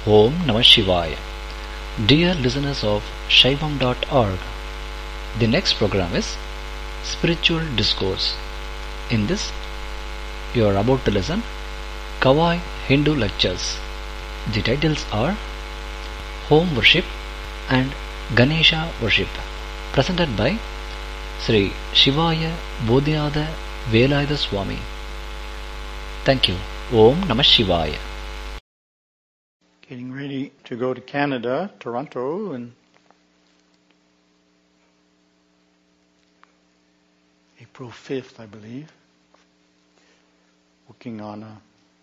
Om Namah Shivaya. Dear listeners of Shaivam.org, the next program is Spiritual Discourse. In this, you are about to listen Kawai Hindu Lectures. The titles are Home Worship and Ganesha Worship, presented by Sri Shivaya Bodhiyada Velayada Swami. Thank you. Om Namah Shivaya. Getting ready to go to Canada, Toronto, and April 5th, I believe. Working on a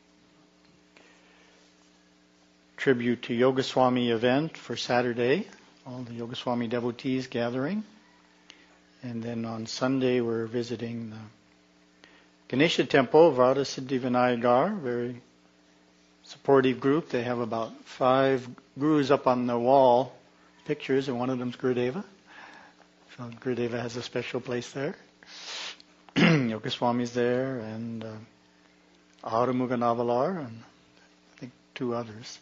tribute to Yoga Swami event for Saturday. All the Yoga Swami devotees gathering. And then on Sunday we're visiting the Ganesha Temple, Vada Siddhivinayagar, very supportive group. They have about 5 gurus up on the wall, pictures, and one of them's Gurudeva. So Gurudeva has a special place there. Yoga Swami's there, and Aramuga Navalar, and I think 2 others.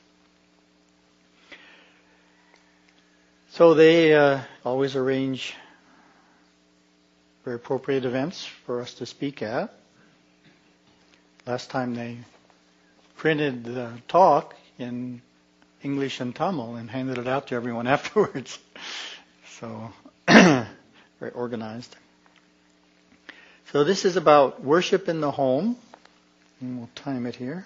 So they always arrange very appropriate events for us to speak at. Last time they printed the talk in English and Tamil and handed it out to everyone afterwards. So, very organized. So this is about worship in the home. And we'll time it here.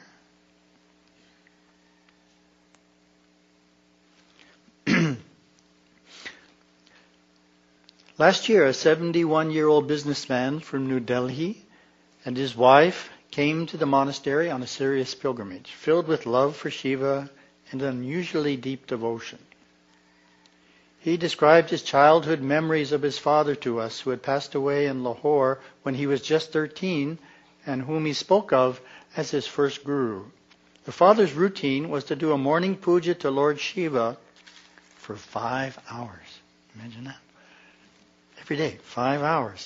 Last year, a 71-year-old businessman from New Delhi and his wife came to the monastery on a serious pilgrimage, filled with love for Shiva and unusually deep devotion. He described his childhood memories of his father to us, who had passed away in Lahore when he was just 13, and whom he spoke of as his first guru. The father's routine was to do a morning puja to Lord Shiva for 5 hours. Imagine that. Every day, 5 hours.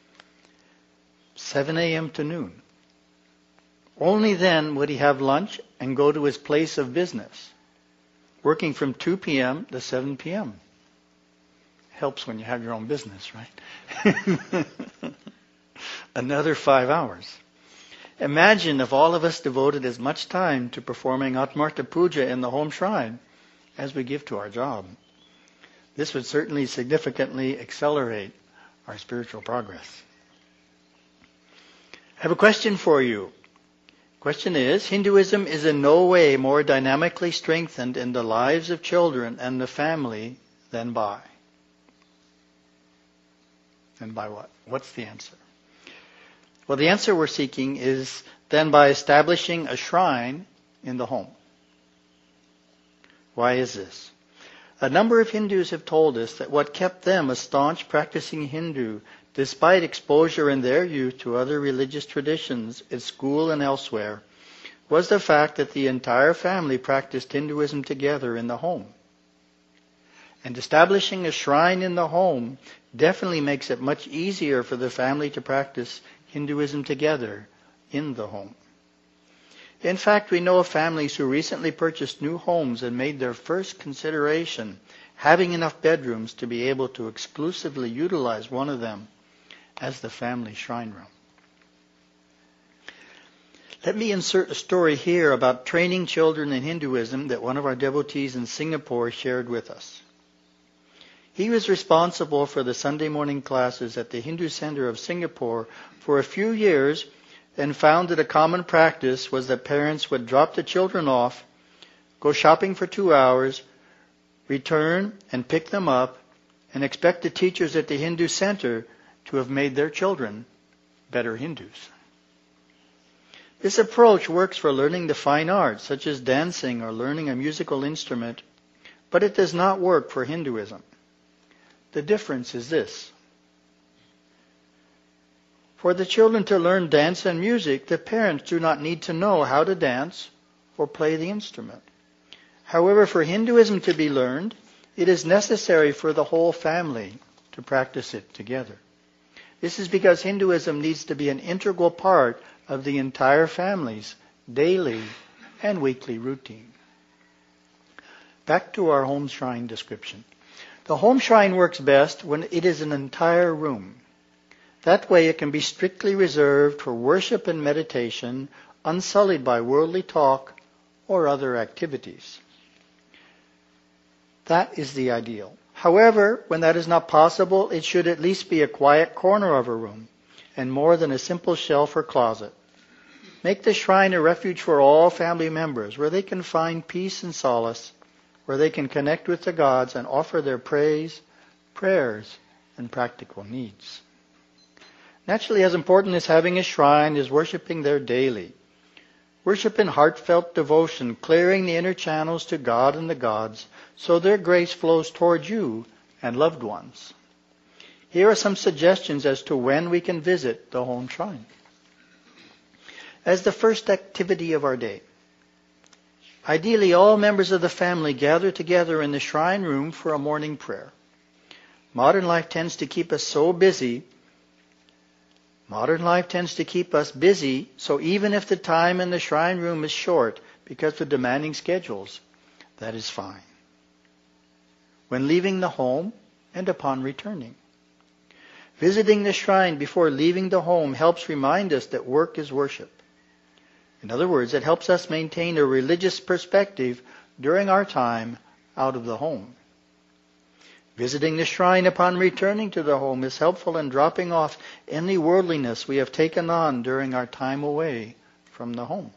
7 a.m. to noon. Only then would he have lunch and go to his place of business, working from 2 p.m. to 7 p.m. Helps when you have your own business, right? Another 5 hours. Imagine if all of us devoted as much time to performing Atmartha Puja in the home shrine as we give to our job. This would certainly significantly accelerate our spiritual progress. I have a question for you. Question is, Hinduism is in no way more dynamically strengthened in the lives of children and the family than by. Than by what? What's the answer? Well, the answer we're seeking is then by establishing a shrine in the home. Why is this? A number of Hindus have told us that what kept them a staunch practicing Hindu, despite exposure in their youth to other religious traditions at school and elsewhere, was the fact that the entire family practiced Hinduism together in the home. And establishing a shrine in the home definitely makes it much easier for the family to practice Hinduism together in the home. In fact, we know of families who recently purchased new homes and made their first consideration having enough bedrooms to be able to exclusively utilize one of them as the family shrine room. Let me insert a story here about training children in Hinduism that one of our devotees in Singapore shared with us. He was responsible for the Sunday morning classes at the Hindu Center of Singapore for a few years and found that a common practice was that parents would drop the children off, go shopping for 2 hours, return and pick them up, and expect the teachers at the Hindu Center to have made their children better Hindus. This approach works for learning the fine arts, such as dancing or learning a musical instrument, but it does not work for Hinduism. The difference is this. For the children to learn dance and music, the parents do not need to know how to dance or play the instrument. However, for Hinduism to be learned, it is necessary for the whole family to practice it together. This is because Hinduism needs to be an integral part of the entire family's daily and weekly routine. Back to our home shrine description. The home shrine works best when it is an entire room. That way it can be strictly reserved for worship and meditation, unsullied by worldly talk or other activities. That is the ideal. However, when that is not possible, it should at least be a quiet corner of a room, and more than a simple shelf or closet. Make the shrine a refuge for all family members, where they can find peace and solace, where they can connect with the gods and offer their praise, prayers, and practical needs. Naturally, as important as having a shrine is worshiping there daily. Worship in heartfelt devotion, clearing the inner channels to God and the gods, so their grace flows toward you and loved ones. Here are some suggestions as to when we can visit the home shrine. As the first activity of our day, ideally all members of the family gather together in the shrine room for a morning prayer. Modern life tends to keep us busy, so even if the time in the shrine room is short because of demanding schedules, that is fine. When leaving the home and upon returning. Visiting the shrine before leaving the home helps remind us that work is worship. In other words, it helps us maintain a religious perspective during our time out of the home. Visiting the shrine upon returning to the home is helpful in dropping off any worldliness we have taken on during our time away from the home.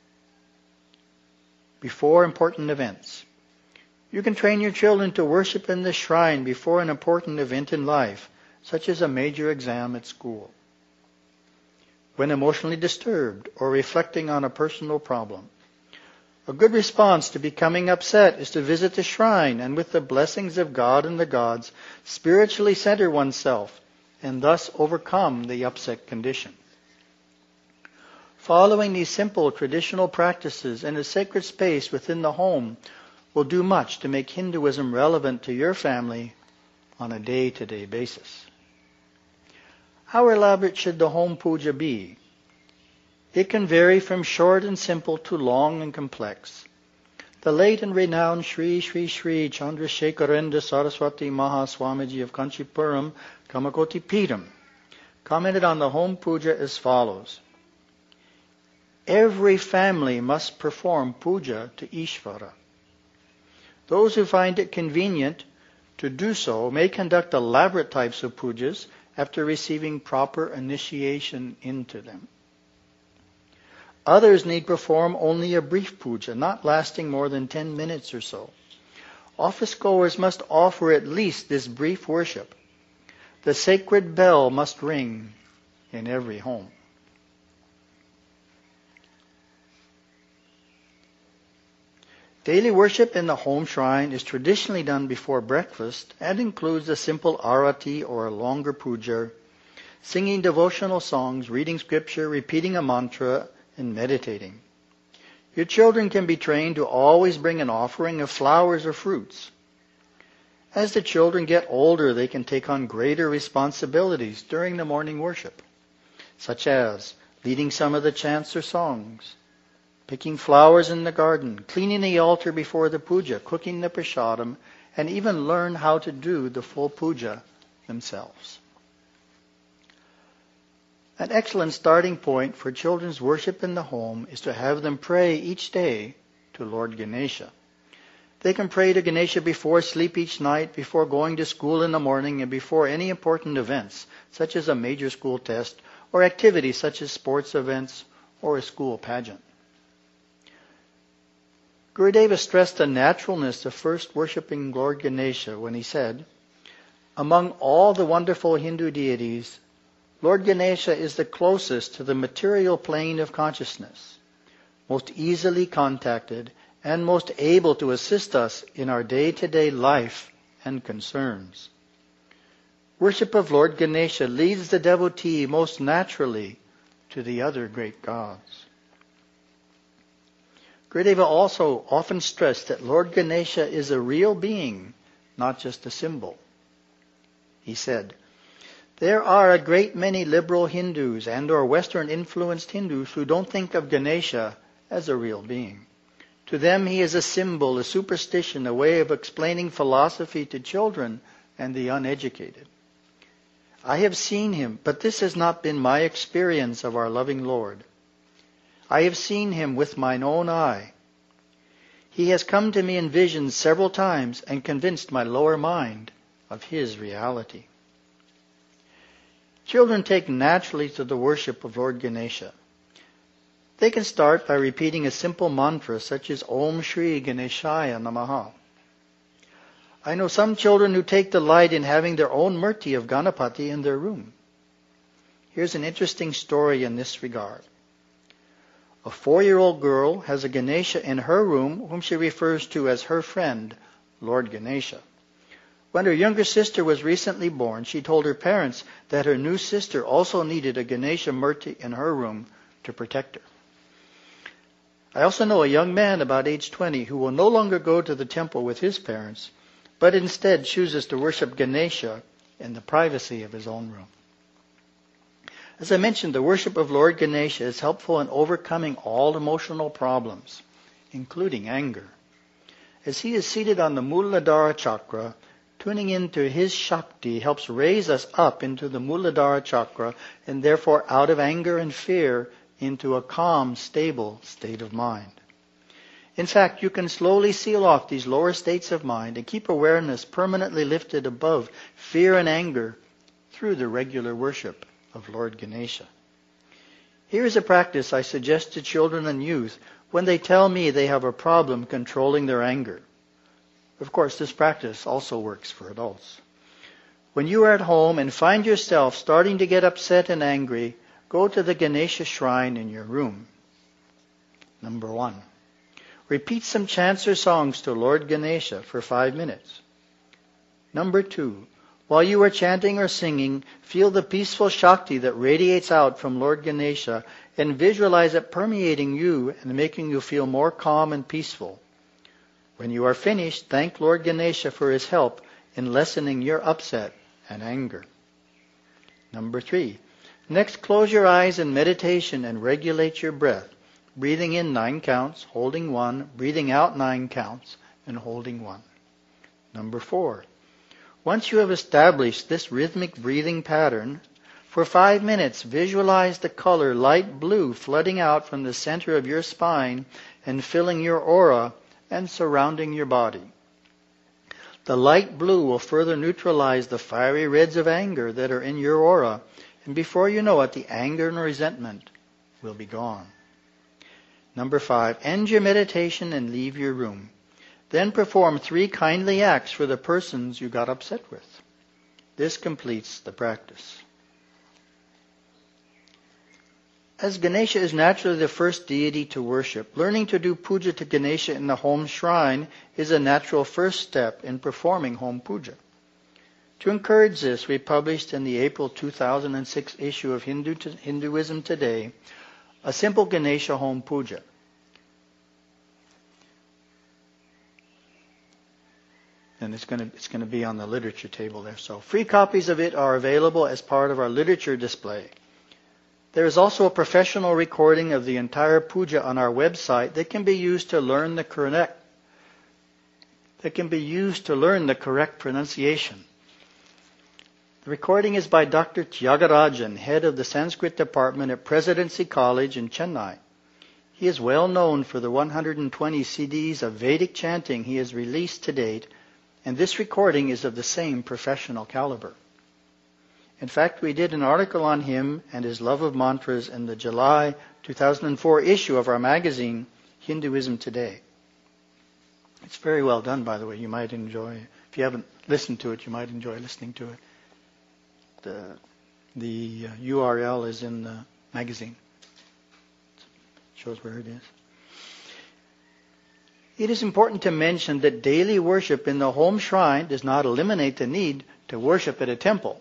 Before important events. You can train your children to worship in the shrine before an important event in life, such as a major exam at school. When emotionally disturbed or reflecting on a personal problem. A good response to becoming upset is to visit the shrine and with the blessings of God and the gods, spiritually center oneself and thus overcome the upset condition. Following these simple traditional practices in a sacred space within the home will do much to make Hinduism relevant to your family on a day-to-day basis. How elaborate should the home puja be? It can vary from short and simple to long and complex. The late and renowned Sri Sri Sri Chandrasekharendra Saraswati Maha Swamiji of Kanchipuram, Kamakoti Peetham, commented on the home puja as follows. Every family must perform puja to Ishvara. Those who find it convenient to do so may conduct elaborate types of pujas after receiving proper initiation into them. Others need perform only a brief puja, not lasting more than 10 minutes or so. Office goers must offer at least this brief worship. The sacred bell must ring in every home. Daily worship in the home shrine is traditionally done before breakfast and includes a simple arati or a longer puja, singing devotional songs, reading scripture, repeating a mantra, and meditating. Your children can be trained to always bring an offering of flowers or fruits. As the children get older, they can take on greater responsibilities during the morning worship, such as leading some of the chants or songs, picking flowers in the garden, cleaning the altar before the puja, cooking the prasadam, and even learn how to do the full puja themselves. An excellent starting point for children's worship in the home is to have them pray each day to Lord Ganesha. They can pray to Ganesha before sleep each night, before going to school in the morning, and before any important events, such as a major school test, or activities such as sports events or a school pageant. Gurudeva stressed the naturalness of first worshipping Lord Ganesha when he said, among all the wonderful Hindu deities, Lord Ganesha is the closest to the material plane of consciousness, most easily contacted, and most able to assist us in our day-to-day life and concerns. Worship of Lord Ganesha leads the devotee most naturally to the other great gods. Gurudeva also often stressed that Lord Ganesha is a real being, not just a symbol. He said, there are a great many liberal Hindus and or Western-influenced Hindus who don't think of Ganesha as a real being. To them he is a symbol, a superstition, a way of explaining philosophy to children and the uneducated. I have seen him, but this has not been my experience of our loving Lord. I have seen him with mine own eye. He has come to me in visions several times and convinced my lower mind of his reality. Children take naturally to the worship of Lord Ganesha. They can start by repeating a simple mantra such as Om Shri Ganeshaya Namaha. I know some children who take delight in having their own murti of Ganapati in their room. Here's an interesting story in this regard. A 4-year-old girl has a Ganesha in her room whom she refers to as her friend, Lord Ganesha. When her younger sister was recently born, she told her parents that her new sister also needed a Ganesha murti in her room to protect her. I also know a young man about age 20 who will no longer go to the temple with his parents, but instead chooses to worship Ganesha in the privacy of his own room. As I mentioned, the worship of Lord Ganesha is helpful in overcoming all emotional problems, including anger. As he is seated on the Muladhara chakra, tuning into his Shakti helps raise us up into the Muladhara chakra and therefore out of anger and fear into a calm, stable state of mind. In fact, you can slowly seal off these lower states of mind and keep awareness permanently lifted above fear and anger through the regular worship of Lord Ganesha. Here is a practice I suggest to children and youth when they tell me they have a problem controlling their anger. Of course, this practice also works for adults. When you are at home and find yourself starting to get upset and angry, go to the Ganesha shrine in your room. Number 1. Repeat some chants or songs to Lord Ganesha for 5 minutes. Number 2. While you are chanting or singing, feel the peaceful Shakti that radiates out from Lord Ganesha and visualize it permeating you and making you feel more calm and peaceful. When you are finished, thank Lord Ganesha for his help in lessening your upset and anger. Number 3. Next, close your eyes in meditation and regulate your breath. Breathing in 9 counts, holding 1, breathing out 9 counts, and holding 1. Number 4. Once you have established this rhythmic breathing pattern, for 5 minutes visualize the color light blue flooding out from the center of your spine and filling your aura and surrounding your body. The light blue will further neutralize the fiery reds of anger that are in your aura, and before you know it, the anger and resentment will be gone. Number 5, end your meditation and leave your room. Then perform 3 kindly acts for the persons you got upset with. This completes the practice. As Ganesha is naturally the first deity to worship, learning to do puja to Ganesha in the home shrine is a natural first step in performing home puja. To encourage this, we published in the April 2006 issue of Hinduism Today a simple Ganesha home puja. And it's going to be on the literature table there. So free copies of it are available as part of our literature display. There is also a professional recording of the entire puja on our website that can be used to learn the correct pronunciation. The recording is by Dr. Tyagarajan, head of the Sanskrit department at Presidency College in Chennai. He is well known for the 120 CDs of Vedic chanting he has released to date, and this recording is of the same professional caliber. In fact, we did an article on him and his love of mantras in the July 2004 issue of our magazine, Hinduism Today. It's very well done, by the way. You might enjoy, if you haven't listened to it, you might enjoy listening to it. The URL is in the magazine. It shows where it is. It is important to mention that daily worship in the home shrine does not eliminate the need to worship at a temple.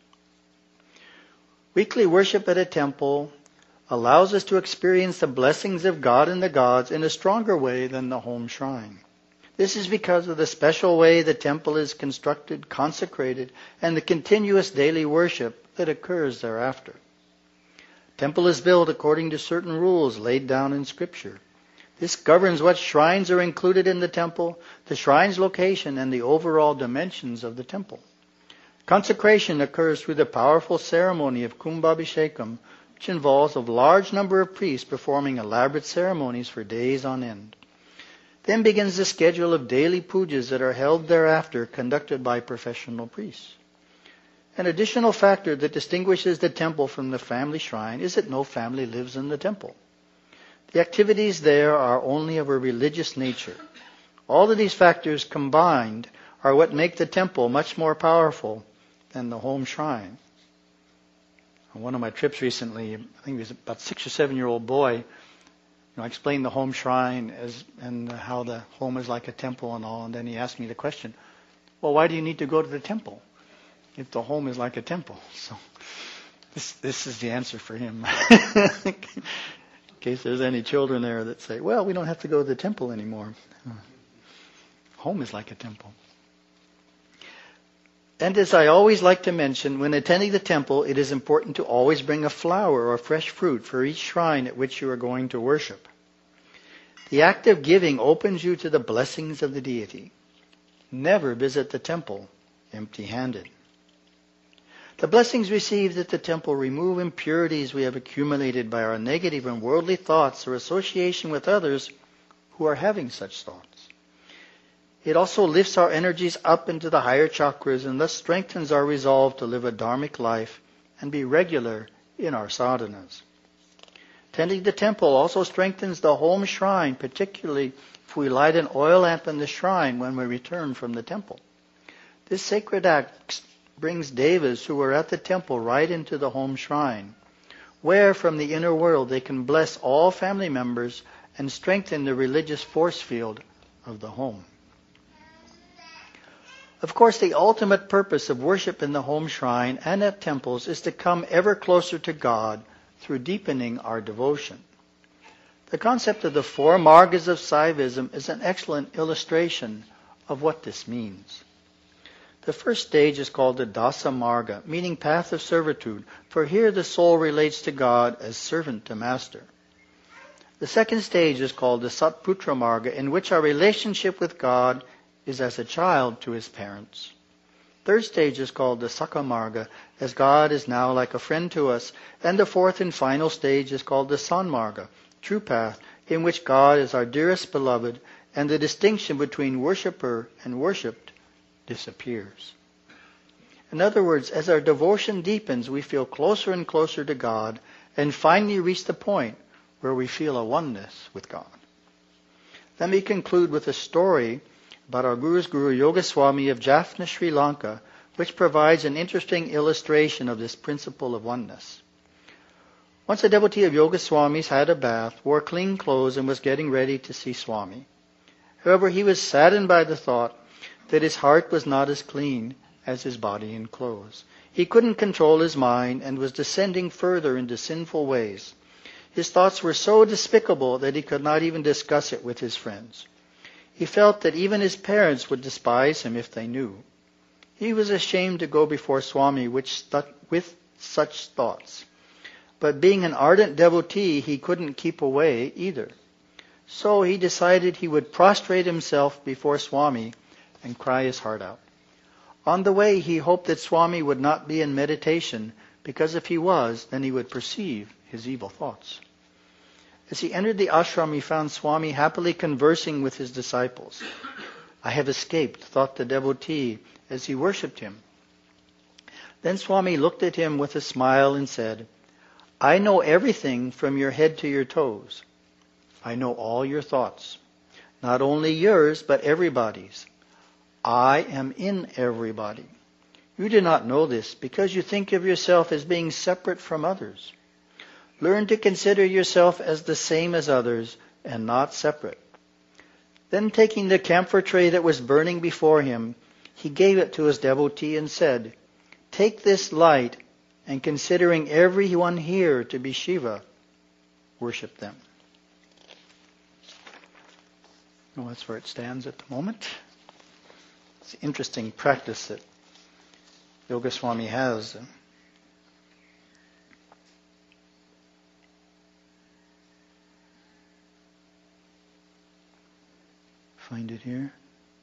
Weekly worship at a temple allows us to experience the blessings of God and the gods in a stronger way than the home shrine. This is because of the special way the temple is constructed, consecrated, and the continuous daily worship that occurs thereafter. Temple is built according to certain rules laid down in Scripture. This governs what shrines are included in the temple, the shrine's location, and the overall dimensions of the temple. Consecration occurs through the powerful ceremony of Kumbhabhishekam, which involves a large number of priests performing elaborate ceremonies for days on end. Then begins the schedule of daily pujas that are held thereafter, conducted by professional priests. An additional factor that distinguishes the temple from the family shrine is that no family lives in the temple. The activities there are only of a religious nature. All of these factors combined are what make the temple much more powerful than the home shrine. On one of my trips recently, I think it was about a 6 or 7 year old boy, I explained the home shrine and how the home is like a temple and all, and then he asked me the question, well, why do you need to go to the temple if the home is like a temple? So this is the answer for him. In case there's any children there that say, well, we don't have to go to the temple anymore. Home is like a temple. And as I always like to mention, when attending the temple, it is important to always bring a flower or fresh fruit for each shrine at which you are going to worship. The act of giving opens you to the blessings of the deity. Never visit the temple empty-handed. The blessings received at the temple remove impurities we have accumulated by our negative and worldly thoughts or association with others who are having such thoughts. It also lifts our energies up into the higher chakras and thus strengthens our resolve to live a dharmic life and be regular in our sadhanas. Tending the temple also strengthens the home shrine, particularly if we light an oil lamp in the shrine when we return from the temple. This sacred act brings devas who are at the temple right into the home shrine, where from the inner world they can bless all family members and strengthen the religious force field of the home. Of course, the ultimate purpose of worship in the home shrine and at temples is to come ever closer to God through deepening our devotion. The concept of the 4 margas of Saivism is an excellent illustration of what this means. The first stage is called the Dasa Marga, meaning path of servitude, for here the soul relates to God as servant to master. The second stage is called the Satputra Marga, in which our relationship with God is as a child to his parents. Third stage is called the Sakha Marga, as God is now like a friend to us. And the fourth and final stage is called the Sanmarga, true path, in which God is our dearest beloved, and the distinction between worshipper and worshipped disappears. In other words, as our devotion deepens, we feel closer and closer to God, and finally reach the point where we feel a oneness with God. Let me conclude with a story about our Guru's Guru Yogaswami of Jaffna, Sri Lanka, which provides an interesting illustration of this principle of oneness. Once a devotee of Yogaswami's had a bath, wore clean clothes, and was getting ready to see Swami. However, he was saddened by the thought that his heart was not as clean as his body and clothes. He couldn't control his mind and was descending further into sinful ways. His thoughts were so despicable that he could not even discuss it with his friends. He felt that even his parents would despise him if they knew. He was ashamed to go before Swami with such thoughts. But being an ardent devotee, he couldn't keep away either. So he decided he would prostrate himself before Swami and cry his heart out. On the way, he hoped that Swami would not be in meditation, because if he was, then he would perceive his evil thoughts. As he entered the ashram, he found Swami happily conversing with his disciples. "I have escaped," thought the devotee as he worshipped him. Then Swami looked at him with a smile and said, "I know everything from your head to your toes. I know all your thoughts, not only yours, but everybody's. I am in everybody. You do not know this because you think of yourself as being separate from others. Learn to consider yourself as the same as others and not separate." Then taking the camphor tray that was burning before him, he gave it to his devotee and said, "Take this light, and considering everyone here to be Shiva, worship them." Well, that's where it stands at the moment. It's an interesting practice that Yogaswami has. find it here.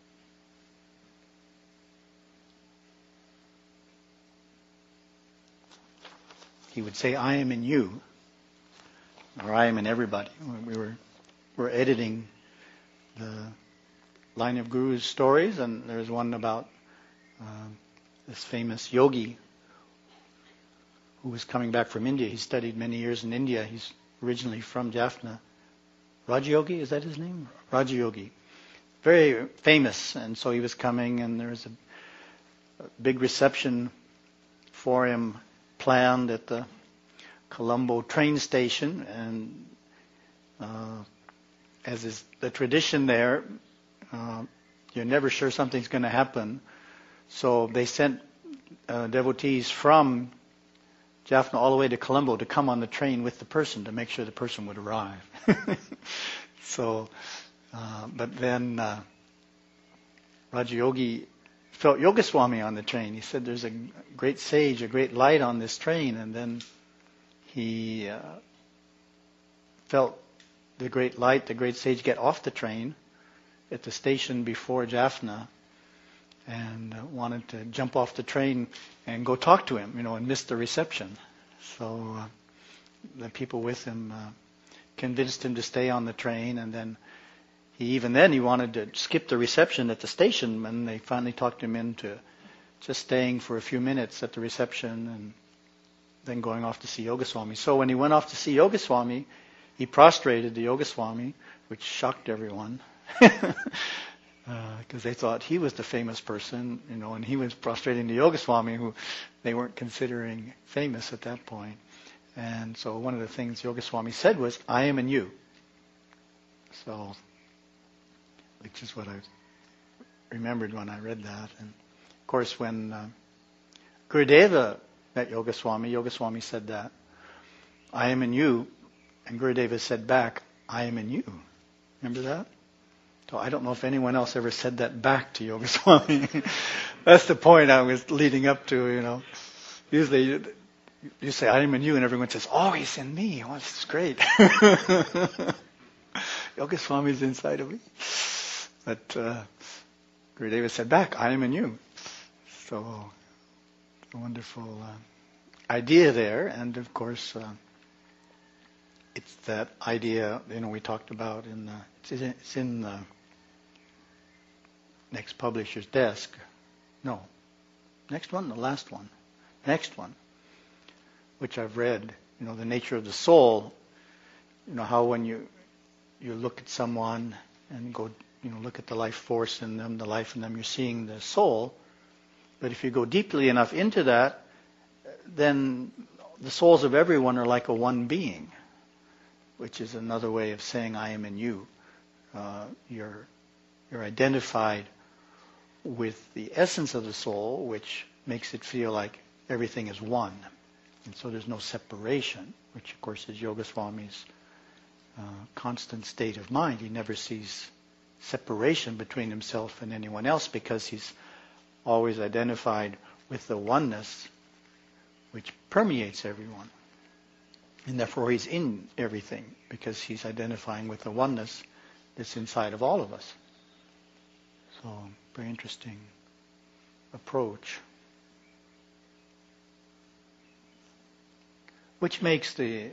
He would say, I am in you, or I am in everybody. We were editing the Line of Guru's stories, and there's one about this famous yogi who was coming back from India. He studied many years in India. He's originally from Jaffna. Rajayogi, is that his name? Rajayogi. Very famous, and so he was coming, and there was a big reception for him planned at the Colombo train station, and as is the tradition there, you're never sure something's going to happen. So they sent devotees from Jaffna all the way to Colombo to come on the train with the person to make sure the person would arrive. But then Rajayogi felt Yogaswami on the train. He said, there's a great sage, a great light on this train. And then he felt the great light, the great sage get off the train at the station before Jaffna and wanted to jump off the train and go talk to him, and missed the reception. So the people with him convinced him to stay on the train, and then he wanted to skip the reception at the station, and they finally talked him into just staying for a few minutes at the reception and then going off to see Yogaswami. So when he went off to see Yogaswami, he prostrated to Yogaswami, which shocked everyone. Because they thought he was the famous person, and he was prostrating to Yogaswami, who they weren't considering famous at that point. And so one of the things Yogaswami said was, I am in you. So, which is what I remembered when I read that. And of course, when Gurudeva met Yogaswami, Yogaswami said that, I am in you. And Gurudeva said back, I am in you. Remember that? So I don't know if anyone else ever said that back to Yogaswami. That's the point I was leading up to, Usually you say, I am in you, and everyone says, oh, he's in me. Oh, this is great. Yogaswami's inside of me. But Gurudeva said back, I am in you. So, a wonderful idea there. And of course, it's that idea, we talked about it's in the next publisher's desk. No. Next one? The last one. Next one. Which I've read, the nature of the soul. How when you look at someone and go, look at the life force in them, the life in them, you're seeing the soul. But if you go deeply enough into that, then the souls of everyone are like a one being, which is another way of saying I am in you. You're identified with the essence of the soul, which makes it feel like everything is one. And so there's no separation, which of course is Yogaswami's constant state of mind. He never sees separation between himself and anyone else because he's always identified with the oneness which permeates everyone. And therefore he's in everything because he's identifying with the oneness that's inside of all of us. So, very interesting approach. Which makes the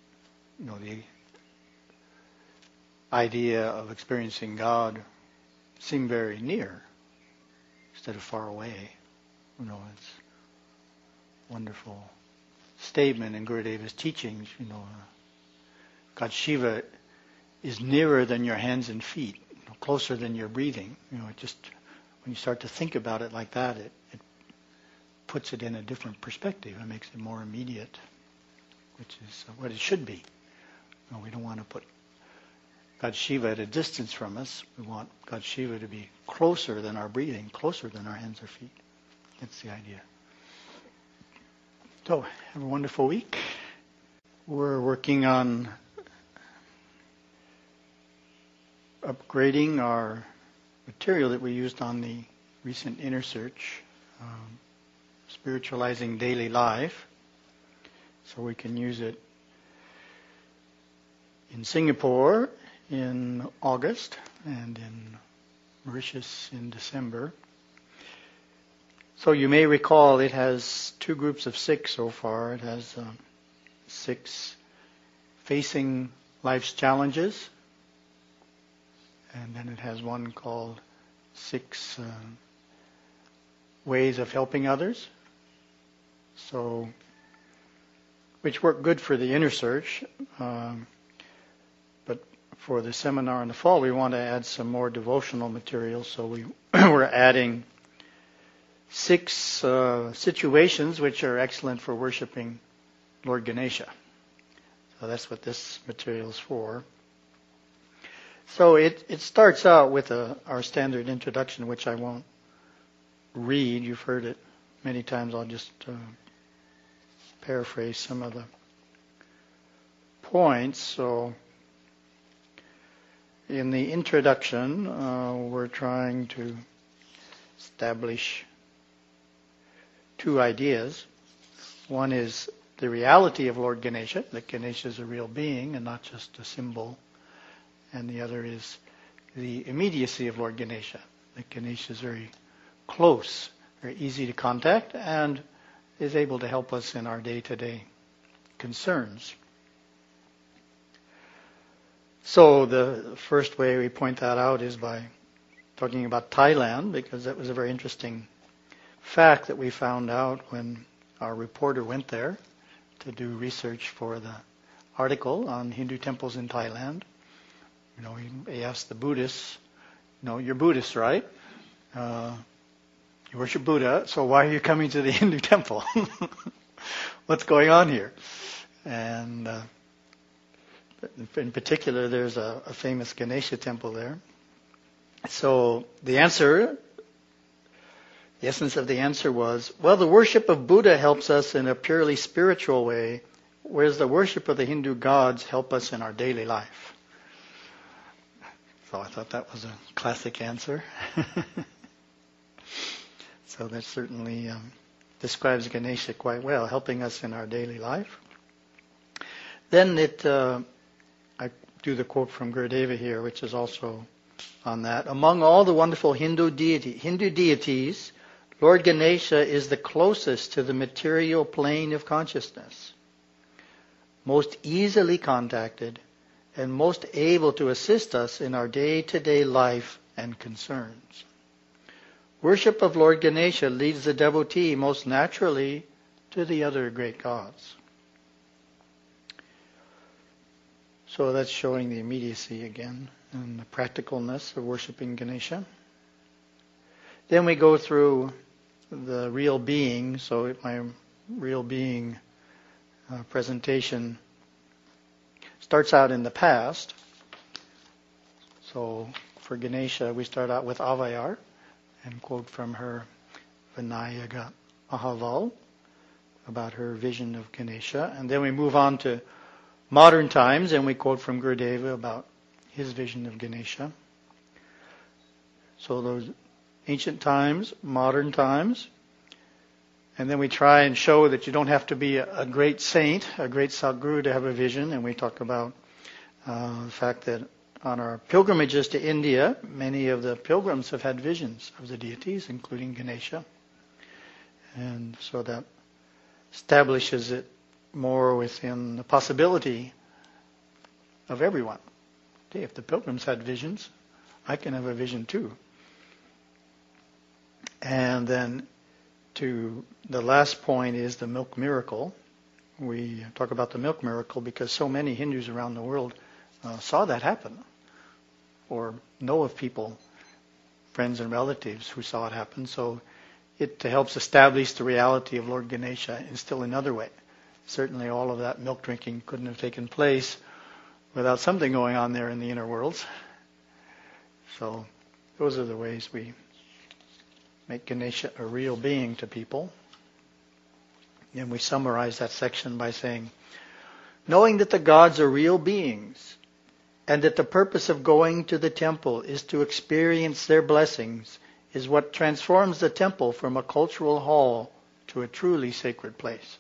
idea of experiencing God seem very near instead of far away. It's a wonderful statement in Gurudeva's teachings. God Shiva is nearer than your hands and feet, closer than your breathing. It just, when you start to think about it like that, it puts it in a different perspective. It makes it more immediate, which is what it should be. We don't want to put God Shiva at a distance from us. We want God Shiva to be closer than our breathing, closer than our hands or feet. That's the idea. So, have a wonderful week. We're working on upgrading our material that we used on the recent Inner Search, Spiritualizing Daily Life, so we can use it in Singapore in August and in Mauritius in December. So you may recall it has two groups of 6 so far. It has 6 facing life's challenges, and then it has one called 6 ways of helping others. So, which work good for the inner search, but for the seminar in the fall, we want to add some more devotional material. So we're adding 6 situations which are excellent for worshiping Lord Ganesha. So that's what this material is for. So it starts out with our standard introduction, which I won't read. You've heard it many times. I'll just paraphrase some of the points. So in the introduction, we're trying to establish 2 ideas. One is the reality of Lord Ganesha, that Ganesha is a real being and not just a symbol. And the other is the immediacy of Lord Ganesha, that Ganesha is very close, very easy to contact, and is able to help us in our day-to-day concerns. So the first way we point that out is by talking about Thailand, because that was a very interesting fact that we found out when our reporter went there to do research for the article on Hindu temples in Thailand. He asked the Buddhists, you're Buddhist, right? You worship Buddha, so why are you coming to the Hindu temple? What's going on here? And in particular, there's a famous Ganesha temple there. So the essence of the answer was, well, the worship of Buddha helps us in a purely spiritual way, whereas the worship of the Hindu gods help us in our daily life. So I thought that was a classic answer. So that certainly describes Ganesha quite well, helping us in our daily life. Then I do the quote from Gurudeva here, which is also on that. Among all the wonderful Hindu deities, Lord Ganesha is the closest to the material plane of consciousness, most easily contacted, and most able to assist us in our day-to-day life and concerns. Worship of Lord Ganesha leads the devotee most naturally to the other great gods. So that's showing the immediacy again and the practicalness of worshiping Ganesha. Then we go through the real being. So my real being presentation starts out in the past. So for Ganesha, we start out with Avayar and quote from her Vinayaka Ahaval about her vision of Ganesha. And then we move on to modern times and we quote from Gurudeva about his vision of Ganesha. So those ancient times, modern times. And then we try and show that you don't have to be a great saint, a great Sadguru to have a vision. And we talk about the fact that on our pilgrimages to India, many of the pilgrims have had visions of the deities, including Ganesha. And so that establishes it more within the possibility of everyone. Okay, if the pilgrims had visions, I can have a vision too. And then to the last point is the milk miracle. We talk about the milk miracle because so many Hindus around the world saw that happen or know of people, friends and relatives who saw it happen. So it helps establish the reality of Lord Ganesha in still another way. Certainly all of that milk drinking couldn't have taken place without something going on there in the inner worlds. So those are the ways we make Ganesha a real being to people. And we summarize that section by saying, knowing that the gods are real beings and that the purpose of going to the temple is to experience their blessings is what transforms the temple from a cultural hall to a truly sacred place.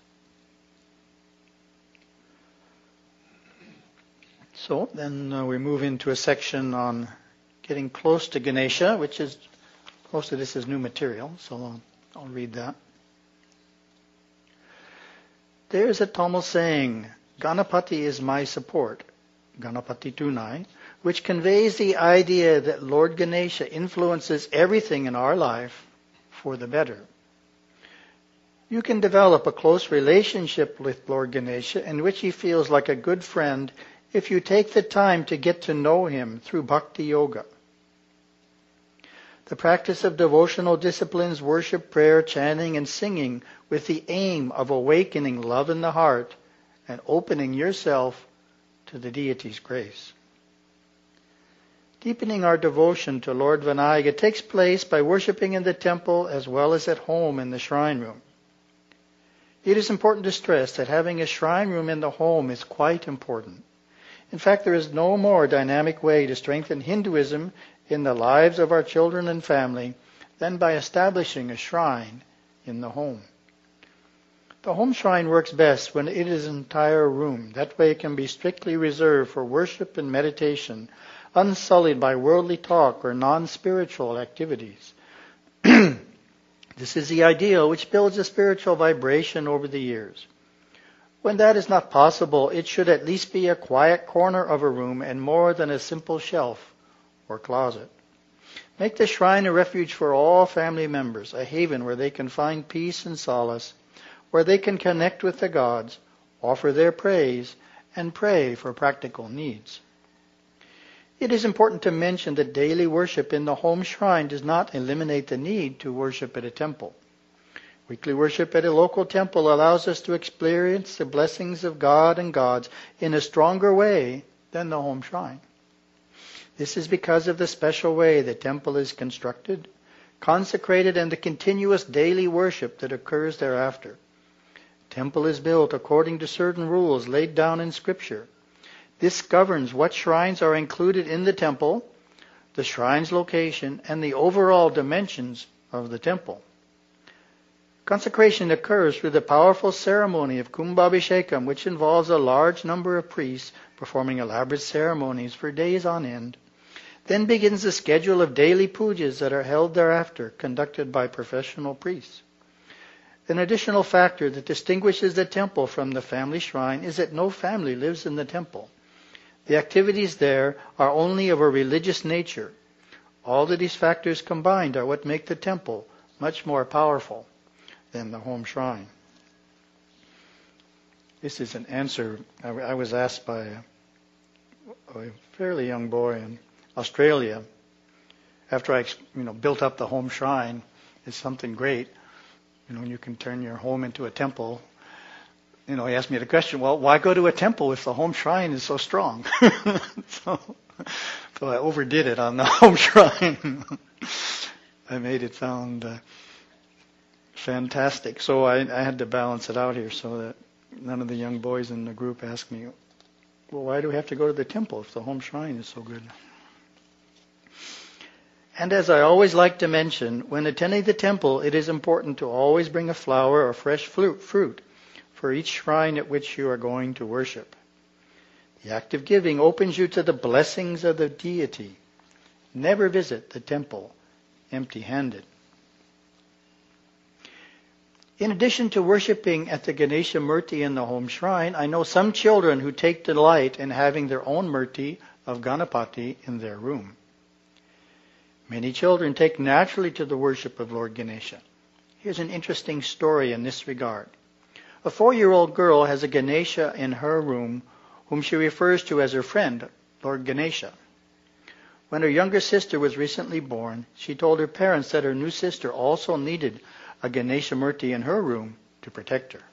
So then we move into a section on getting close to Ganesha, which is, most of this is new material, so I'll read that. There is a Tamil saying, Ganapati is my support, Ganapati Tunai, which conveys the idea that Lord Ganesha influences everything in our life for the better. You can develop a close relationship with Lord Ganesha in which he feels like a good friend if you take the time to get to know him through bhakti yoga. The practice of devotional disciplines, worship, prayer, chanting, and singing with the aim of awakening love in the heart and opening yourself to the deity's grace. Deepening our devotion to Lord Vinayaga takes place by worshipping in the temple as well as at home in the shrine room. It is important to stress that having a shrine room in the home is quite important. In fact, there is no more dynamic way to strengthen Hinduism in the lives of our children and family than by establishing a shrine in the home. The home shrine works best when it is an entire room. That way it can be strictly reserved for worship and meditation, unsullied by worldly talk or non-spiritual activities. This is the ideal which builds a spiritual vibration over the years. When that is not possible, it should at least be a quiet corner of a room and more than a simple shelf or closet. Make the shrine a refuge for all family members, a haven where they can find peace and solace, where they can connect with the gods, offer their praise, and pray for practical needs. It is important to mention that daily worship in the home shrine does not eliminate the need to worship at a temple. Weekly worship at a local temple allows us to experience the blessings of God and gods in a stronger way than the home shrine. This is because of the special way the temple is constructed, consecrated, and the continuous daily worship that occurs thereafter. The temple is built according to certain rules laid down in Scripture. This governs what shrines are included in the temple, the shrine's location, and the overall dimensions of the temple. Consecration occurs through the powerful ceremony of Kumbhabhishekam, which involves a large number of priests performing elaborate ceremonies for days on end. Then begins the schedule of daily pujas that are held thereafter, conducted by professional priests. An additional factor that distinguishes the temple from the family shrine is that no family lives in the temple. The activities there are only of a religious nature. All of these factors combined are what make the temple much more powerful than the home shrine. This is an answer I was asked by a fairly young boy in Australia. After I built up the home shrine, it's something great. You can turn your home into a temple. He asked me the question, well, why go to a temple if the home shrine is so strong? So I overdid it on the home shrine. I made it sound fantastic. So I had to balance it out here so that none of the young boys in the group ask me, well, why do we have to go to the temple if the home shrine is so good? And as I always like to mention, when attending the temple, it is important to always bring a flower or fresh fruit for each shrine at which you are going to worship. The act of giving opens you to the blessings of the deity. Never visit the temple empty-handed. In addition to worshipping at the Ganesha Murti in the home shrine, I know some children who take delight in having their own Murti of Ganapati in their room. Many children take naturally to the worship of Lord Ganesha. Here's an interesting story in this regard. A 4-year-old girl has a Ganesha in her room whom she refers to as her friend, Lord Ganesha. When her younger sister was recently born, she told her parents that her new sister also needed a Ganesha Murti in her room to protect her.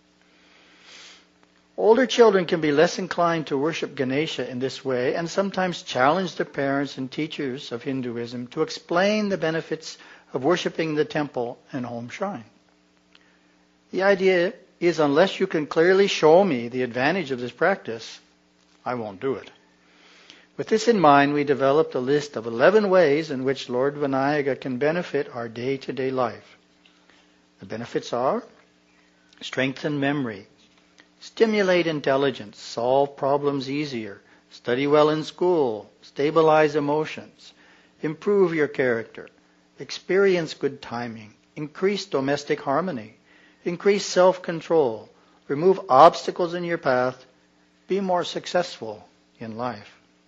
Older children can be less inclined to worship Ganesha in this way and sometimes challenge the parents and teachers of Hinduism to explain the benefits of worshiping the temple and home shrine. The idea is, unless you can clearly show me the advantage of this practice, I won't do it. With this in mind, we developed a list of 11 ways in which Lord Vinayaga can benefit our day-to-day life. The benefits are: strengthen memory, stimulate intelligence, solve problems easier, study well in school, stabilize emotions, improve your character, experience good timing, increase domestic harmony, increase self-control, remove obstacles in your path, be more successful in life.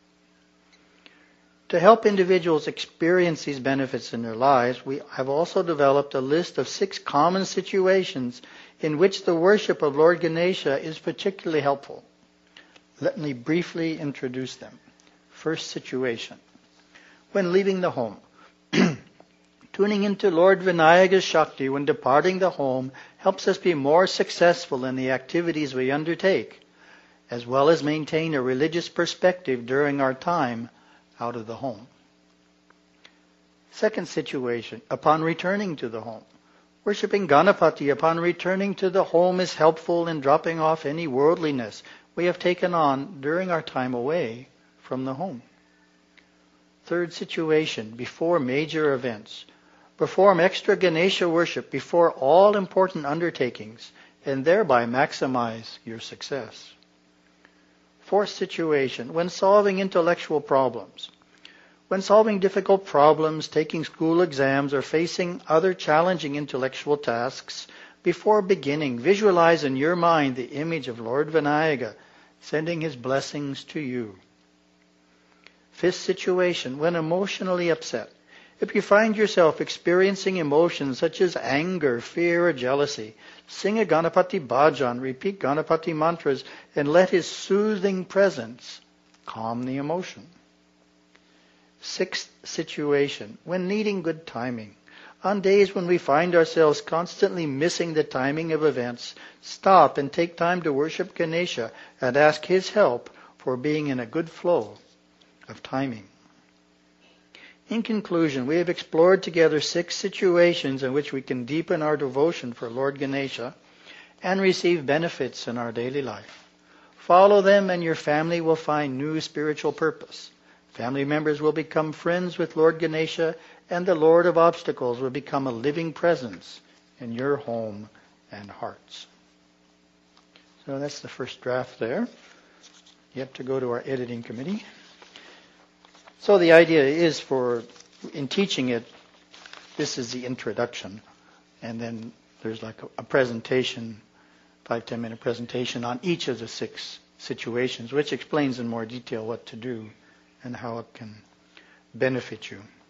To help individuals experience these benefits in their lives, we have also developed a list of 6 common situations in which the worship of Lord Ganesha is particularly helpful. Let me briefly introduce them. First situation. When leaving the home. Tuning into Lord Vinayaga's Shakti when departing the home helps us be more successful in the activities we undertake, as well as maintain a religious perspective during our time out of the home. Second situation, upon returning to the home. Worshipping Ganapati upon returning to the home is helpful in dropping off any worldliness we have taken on during our time away from the home. Third situation, before major events. Perform extra Ganesha worship before all important undertakings and thereby maximize your success. Fourth situation, when solving intellectual problems. When solving difficult problems, taking school exams, or facing other challenging intellectual tasks, before beginning, visualize in your mind the image of Lord Vinayaga sending his blessings to you. Fifth situation, when emotionally upset. If you find yourself experiencing emotions such as anger, fear, or jealousy, sing a Ganapati bhajan, repeat Ganapati mantras, and let his soothing presence calm the emotion. Sixth situation, when needing good timing. On days when we find ourselves constantly missing the timing of events, stop and take time to worship Ganesha and ask his help for being in a good flow of timing. In conclusion, we have explored together 6 situations in which we can deepen our devotion for Lord Ganesha and receive benefits in our daily life. Follow them and your family will find new spiritual purpose. Family members will become friends with Lord Ganesha and the Lord of Obstacles will become a living presence in your home and hearts. So that's the first draft there. Yet to go to our editing committee. So the idea is in teaching it, this is the introduction. And then there's like a presentation, 5-10 minute presentation on each of the 6 situations, which explains in more detail what to do and how it can benefit you.